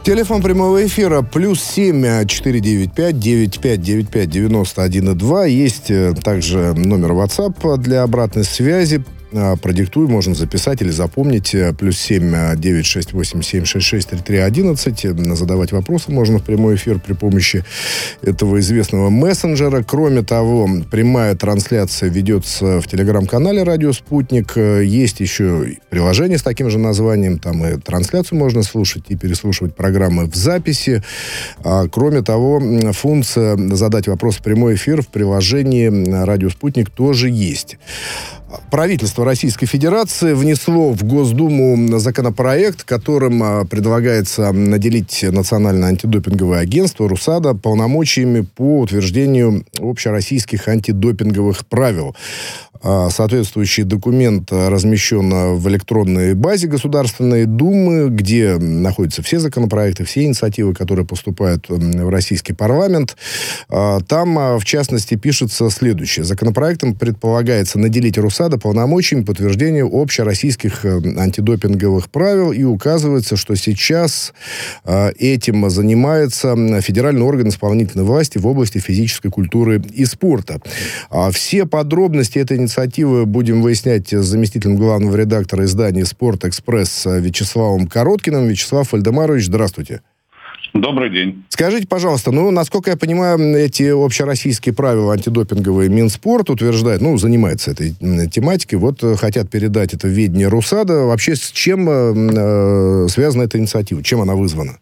Телефон прямого эфира +7 495 9595 91,2. Есть также номер WhatsApp для обратной связи. Продиктую, можно записать или запомнить. +7 968 766 3311. Задавать вопросы можно в прямой эфир при помощи этого известного мессенджера. Кроме того, прямая трансляция ведется в телеграм-канале «Радио Спутник». Есть еще приложение с таким же названием. Там и трансляцию можно слушать и переслушивать программы в записи. Кроме того, функция «Задать вопрос в прямой эфир» в приложении «Радио Спутник» тоже есть. Правительство Российской Федерации внесло в Госдуму законопроект, которым предлагается наделить Национальное антидопинговое агентство РУСАДА полномочиями по утверждению общероссийских антидопинговых правил. Соответствующий документ размещен в электронной базе Государственной Думы, где находятся все законопроекты, все инициативы, которые поступают в российский парламент. Там, в частности, пишется следующее. Законопроектом предполагается наделить РУСАДА полномочиями по утверждению общероссийских антидопинговых правил, и указывается, что сейчас этим занимается федеральный орган исполнительной власти в области физической культуры и спорта. Все подробности этой инициативы будем выяснять с заместителем главного редактора издания «Спорт-Экспресс» Вячеславом Короткиным. Вячеслав Вальдемарович, здравствуйте. Добрый день. Скажите, пожалуйста, насколько я понимаю, эти общероссийские правила антидопинговые Минспорт утверждает, занимается этой тематикой, хотят передать это в ведение РУСАДА. Вообще, с чем связана эта инициатива? Чем она вызвана?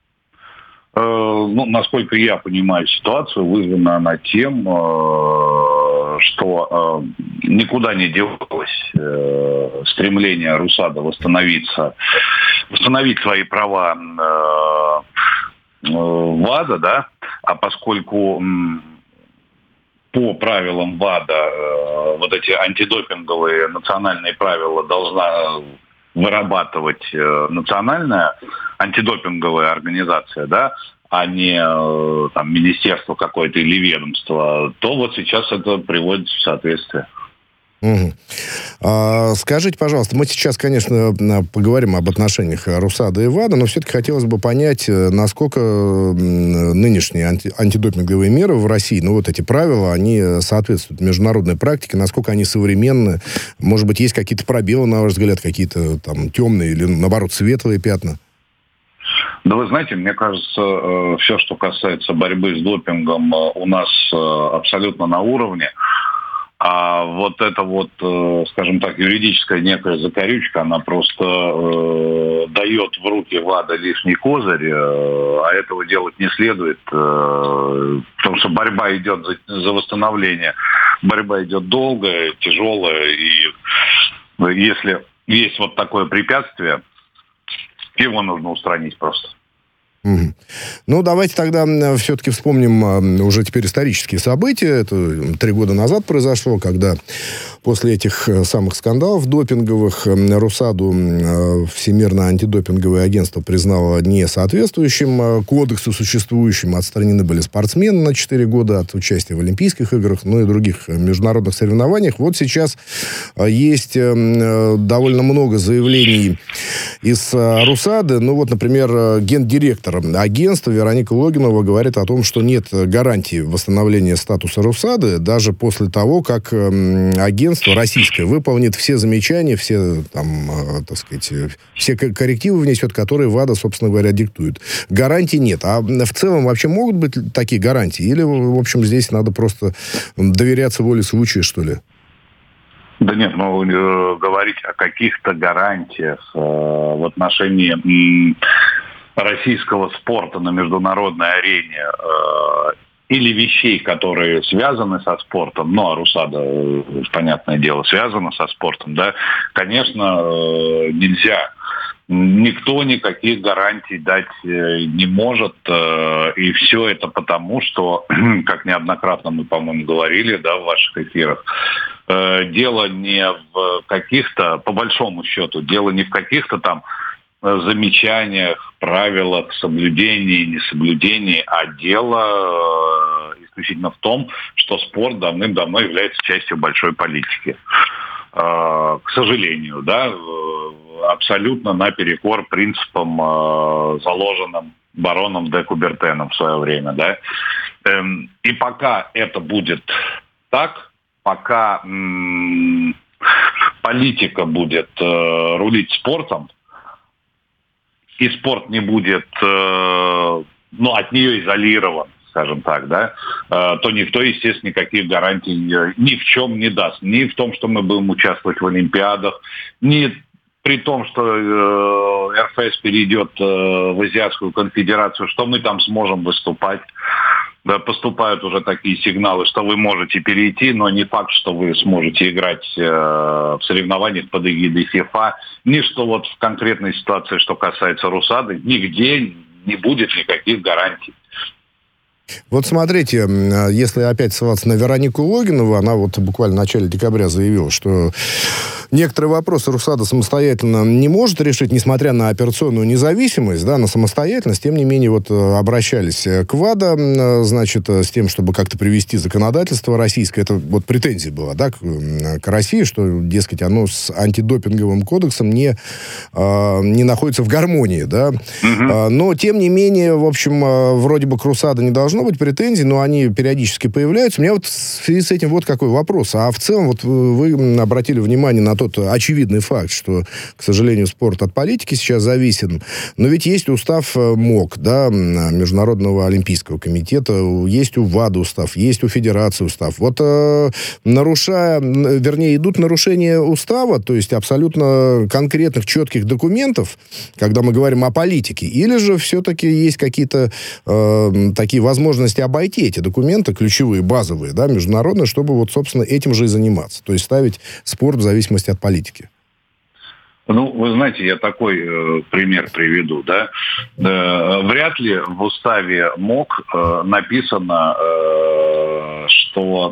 Насколько я понимаю ситуацию, вызвана она тем, что никуда не делалось стремление РУСАДА восстановить свои права ВАДА, да, а поскольку по правилам ВАДА эти антидопинговые национальные правила должна вырабатывать национальная антидопинговая организация, да, а не министерство какое-то или ведомство, то сейчас это приводится в соответствие. Угу. Скажите, пожалуйста, мы сейчас, конечно, поговорим об отношениях РУСАДА и ВАДА, но все-таки хотелось бы понять, насколько нынешние антидопинговые меры в России, эти правила, они соответствуют международной практике, насколько они современны, может быть, есть какие-то пробелы, на ваш взгляд, какие-то темные или, наоборот, светлые пятна? Да вы знаете, мне кажется, все, что касается борьбы с допингом, у нас абсолютно на уровне. А скажем так, юридическая некая закорючка, она просто дает в руки ВАДА лишний козырь, а этого делать не следует, потому что борьба идет за восстановление. Борьба идет долгая, тяжелая, и если есть такое препятствие, его нужно устранить просто. Угу. Давайте тогда все-таки вспомним уже теперь исторические события. Это 3 года назад произошло, когда после этих самых скандалов допинговых РУСАДу Всемирное антидопинговое агентство признало несоответствующим кодексу существующим. Отстранены были спортсмены на 4 года от участия в Олимпийских играх, и других международных соревнованиях. Сейчас есть довольно много заявлений из РУСАДы. Например, гендиректор агентства Вероника Логинова говорит о том, что нет гарантии восстановления статуса РУСАДы даже после того, как агентство российское выполнит все замечания, все, все коррективы внесет, которые ВАДА, собственно говоря, диктует. Гарантий нет. А в целом вообще могут быть такие гарантии? Или, в общем, здесь надо просто доверяться воле случая, что ли? Да нет, говорить о каких-то гарантиях в отношении российского спорта на международной арене или вещей, которые связаны со спортом, а РУСАДА, понятное дело, связана со спортом, да, конечно, нельзя. Никто никаких гарантий дать не может, и все это потому, что, как неоднократно мы, по-моему, говорили, да, в ваших эфирах, дело не в каких-то, по большому счету, дело не в каких-то там замечаниях, правилах, соблюдении, несоблюдении, а дело исключительно в том, что спорт давным-давно является частью большой политики. К сожалению, да, абсолютно наперекор принципам, заложенным бароном де Кубертеном в свое время, да. И пока это будет так, пока политика будет рулить спортом, и спорт не будет, от нее изолирован, скажем так, да, то никто, естественно, никаких гарантий ни в чем не даст. Ни в том, что мы будем участвовать в Олимпиадах, ни при том, что РФС перейдет в Азиатскую конфедерацию, что мы там сможем выступать. Да, поступают уже такие сигналы, что вы можете перейти, но не факт, что вы сможете играть в соревнованиях под эгидой ФИФА. Ни что вот в конкретной ситуации, что касается Русады, нигде не будет никаких гарантий. Вот смотрите, если опять ссылаться на Веронику Логинову, она вот буквально в начале декабря заявила, что некоторые вопросы Русада самостоятельно не может решить, несмотря на операционную независимость, да, на самостоятельность. Тем не менее, вот обращались к ВАДА, значит, с тем, чтобы как-то привести законодательство российское. Это вот претензия была, да, к России, что, дескать, оно с антидопинговым кодексом не находится в гармонии, да. Но, тем не менее, в общем, вроде бы к Русада не должно быть претензий, но они периодически появляются. У меня вот в связи с этим вот какой вопрос. А в целом, вот вы обратили внимание на тот очевидный факт, что, к сожалению, спорт от политики сейчас зависим. Но ведь есть устав МОК, да, Международного олимпийского комитета, есть у ВАДА устав, есть у Федерации устав. Вот идут нарушения устава, то есть абсолютно конкретных, четких документов, когда мы говорим о политике, или же все-таки есть какие-то такие возможности обойти эти документы, ключевые, базовые, да, международные, чтобы вот, собственно, этим же и заниматься. То есть ставить спорт в зависимости от политики. Ну, вы знаете, я такой пример приведу, да. Вряд ли в уставе МОК написано, что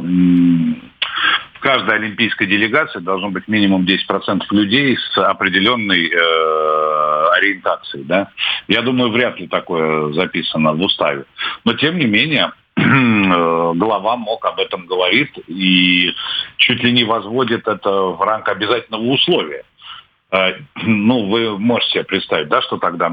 в каждой олимпийской делегации должно быть минимум 10% людей с определенной ориентацией, да. Я думаю, вряд ли такое записано в уставе. Но, тем не менее, глава МОК об этом говорит и чуть ли не возводит это в ранг обязательного условия. Ну, вы можете себе представить, да, что тогда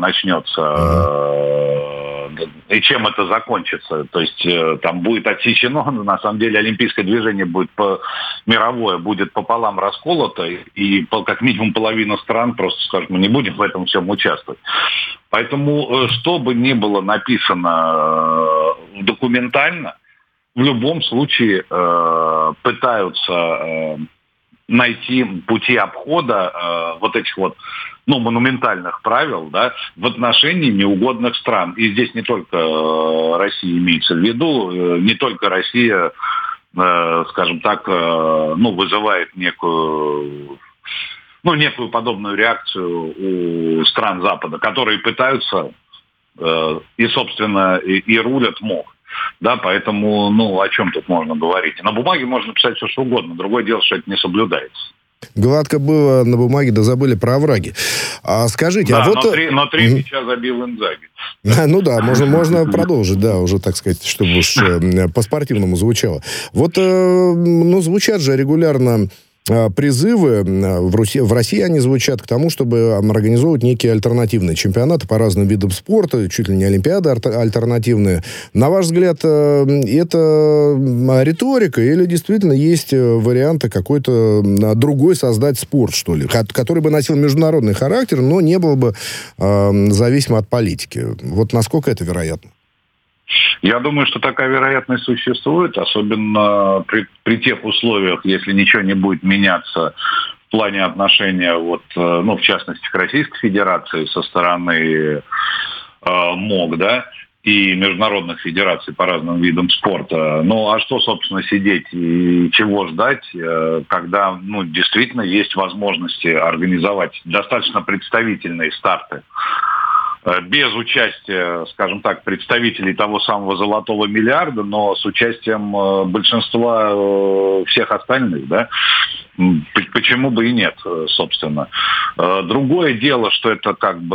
начнется и чем это закончится. То есть там будет отсечено, на самом деле олимпийское движение будет мировое, будет пополам расколото, и как минимум половина стран просто скажут, мы не будем в этом всем участвовать. Поэтому, что бы ни было написано документально, в любом случае пытаются найти пути обхода вот этих вот, монументальных правил, да, в отношении неугодных стран. И здесь не только Россия имеется в виду, не только Россия, скажем так, вызывает некую подобную реакцию у стран Запада, которые пытаются и, собственно, и рулят МОК. Да, поэтому, о чем тут можно говорить? На бумаге можно писать все, что угодно. Другое дело, что это не соблюдается. Гладко было на бумаге, да забыли про овраги. А скажите, да, но три мяча забил Инзаги. Ну да, можно продолжить, да, уже, так сказать, чтобы уж по-спортивному звучало. Вот, звучат же регулярно призывы, в России они звучат к тому, чтобы организовывать некие альтернативные чемпионаты по разным видам спорта, чуть ли не олимпиады альтернативные. На ваш взгляд, это риторика или действительно есть варианты какой-то другой создать спорт, что ли, который бы носил международный характер, но не был бы зависим от политики? Вот насколько это вероятно? Я думаю, что такая вероятность существует, особенно при тех условиях, если ничего не будет меняться в плане отношения, в частности, к Российской Федерации со стороны МОК, да, и международных федераций по разным видам спорта. Ну, а что, собственно, сидеть и чего ждать, когда, действительно есть возможности организовать достаточно представительные старты без участия, скажем так, представителей того самого золотого миллиарда, но с участием большинства всех остальных, да, почему бы и нет, собственно. Другое дело, что это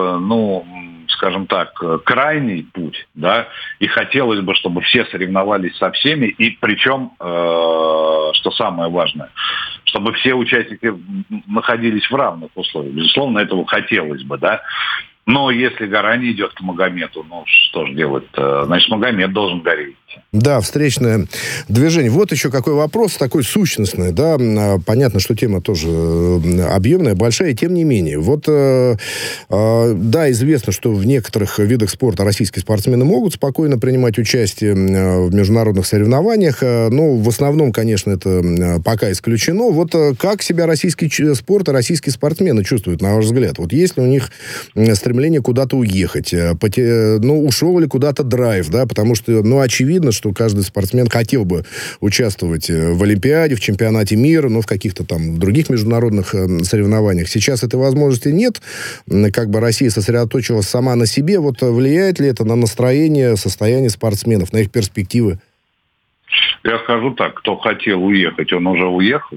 скажем так, крайний путь, да, и хотелось бы, чтобы все соревновались со всеми, и причем, что самое важное, чтобы все участники находились в равных условиях. Безусловно, этого хотелось бы, да. Но если гора не идет к Магомету, ну что ж делать-то? Значит, Магомед должен гореть. Да, встречное движение. Вот еще какой вопрос, такой сущностный, да, понятно, что тема тоже объемная, большая, тем не менее. Вот, да, известно, что в некоторых видах спорта российские спортсмены могут спокойно принимать участие в международных соревнованиях, но в основном, конечно, это пока исключено. Вот как себя российский спорт и российские спортсмены чувствуют, на ваш взгляд? Вот есть ли у них стремление куда-то уехать? Ну, ушел ли куда-то драйв, да, потому что, ну, очевидно, что каждый спортсмен хотел бы участвовать в Олимпиаде, в чемпионате мира, но в каких-то там других международных соревнованиях. Сейчас этой возможности нет. Как бы Россия сосредоточилась сама на себе. Вот влияет ли это на настроение, состояние спортсменов, на их перспективы? Я скажу так, кто хотел уехать, он уже уехал.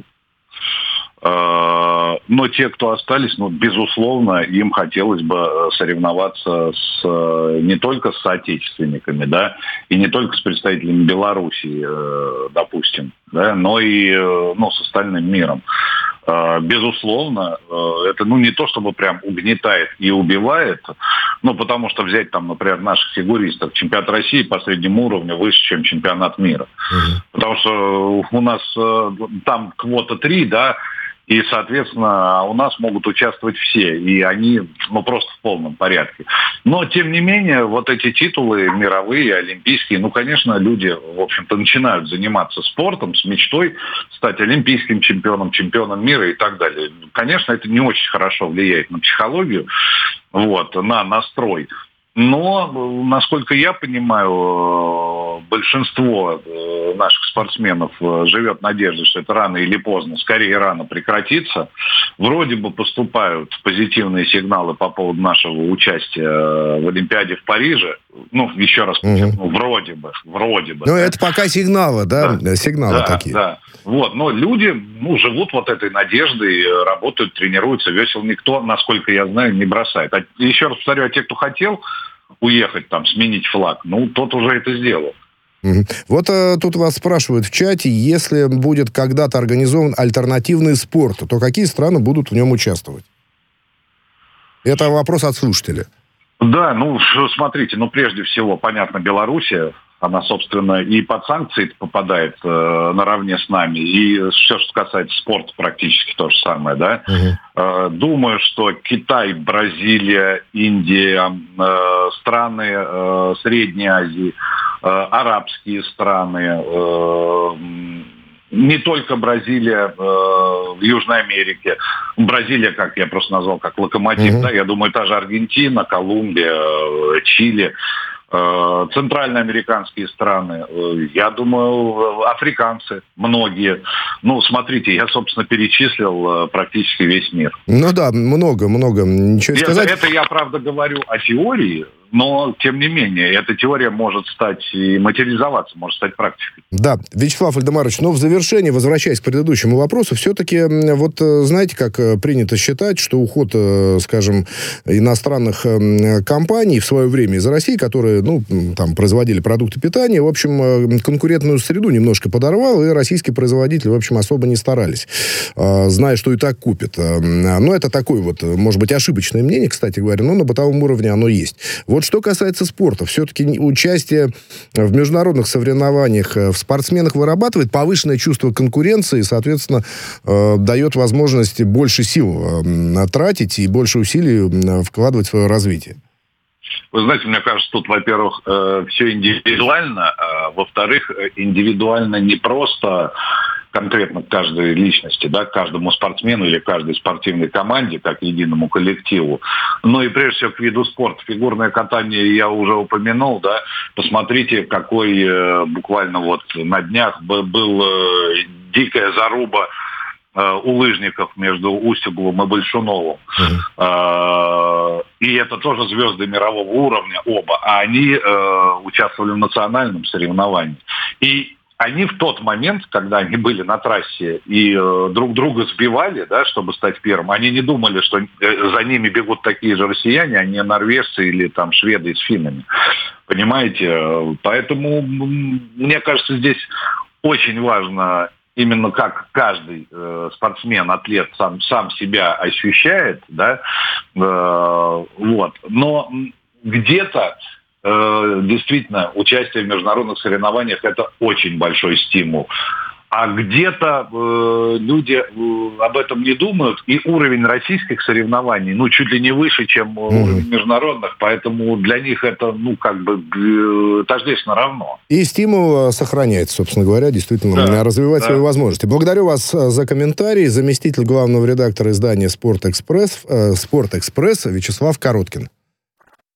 Но те, кто остались, ну, безусловно, им хотелось бы соревноваться не только с соотечественниками, да, и не только с представителями Белоруссии, допустим, да, но и с остальным миром. Безусловно, это, не то чтобы прям угнетает и убивает, потому что взять там, например, наших фигуристов, чемпионат России по среднему уровню выше, чем чемпионат мира. Потому что у нас там квота 3, да, и, соответственно, у нас могут участвовать все, и они, просто в полном порядке. Но, тем не менее, вот эти титулы мировые, олимпийские, конечно, люди, в общем-то, начинают заниматься спортом с мечтой стать олимпийским чемпионом, чемпионом мира и так далее. Конечно, это не очень хорошо влияет на психологию, на настрой. Но, насколько я понимаю, большинство наших спортсменов живет надеждой, что это рано или поздно, скорее рано прекратится. Вроде бы поступают позитивные сигналы по поводу нашего участия в Олимпиаде в Париже. Еще раз подчеркну, вроде бы. Но да? Это пока сигналы, да? Сигналы такие. Да. Но люди, живут вот этой надеждой, работают, тренируются, весел никто, насколько я знаю, не бросает. Еще раз повторю, те, кто хотел уехать, сменить флаг, тот уже это сделал. Вот тут вас спрашивают в чате, если будет когда-то организован альтернативный спорт, то какие страны будут в нем участвовать? Это вопрос от слушателя. Да, смотрите, прежде всего, понятно, Белоруссия. Она, собственно, и под санкции попадает наравне с нами. И все, что касается спорта, практически то же самое, да. Думаю, что Китай, Бразилия, Индия, страны Средней Азии, арабские страны, не только Бразилия в Южной Америке. Бразилия, как я просто назвал, как локомотив, да, я думаю, та же Аргентина, Колумбия, Чили. Центральноамериканские страны, я думаю, африканцы, многие. Смотрите, я, собственно, перечислил практически весь мир. Да, много, ничего сказать. Это я, правда, говорю о теории, но, тем не менее, эта теория может стать и материализоваться, может стать практикой. Да, Вячеслав Вальдемарович, в завершение, возвращаясь к предыдущему вопросу, все-таки, знаете, как принято считать, что уход, скажем, иностранных компаний в свое время из России, которые, производили продукты питания, в общем, конкурентную среду немножко подорвал, и российские производители, в общем, особо не старались, зная, что и так купят. Но это такое может быть, ошибочное мнение, кстати говоря, но на бытовом уровне оно есть. Вот что касается спорта, все-таки участие в международных соревнованиях в спортсменах вырабатывает повышенное чувство конкуренции и, соответственно, дает возможность больше сил тратить и больше усилий вкладывать в свое развитие. Вы знаете, мне кажется, тут, во-первых, все индивидуально, а во-вторых, индивидуально не просто конкретно к каждой личности, да, к каждому спортсмену или каждой спортивной команде, как единому коллективу, но и прежде всего к виду спорта. Фигурное катание я уже упомянул, да, посмотрите, какой буквально на днях был дикая заруба у лыжников между Устюговым и Большуновым. И это тоже звезды мирового уровня оба. А они участвовали в национальном соревновании. И они в тот момент, когда они были на трассе и друг друга сбивали, да, чтобы стать первым, они не думали, что за ними бегут такие же россияне, а не норвежцы или шведы с финнами. Понимаете? Поэтому, мне кажется, здесь очень важно именно как каждый спортсмен, атлет сам себя ощущает, да, вот. Но где-то действительно участие в международных соревнованиях – это очень большой стимул. А где-то люди об этом не думают, и уровень российских соревнований, чуть ли не выше, чем уровень международных, поэтому для них это, тождественно равно. И стимул сохраняется, собственно говоря, действительно, развивать свои возможности. Благодарю вас за комментарий. Заместитель главного редактора издания «Спортэкспресс» Вячеслав Короткин.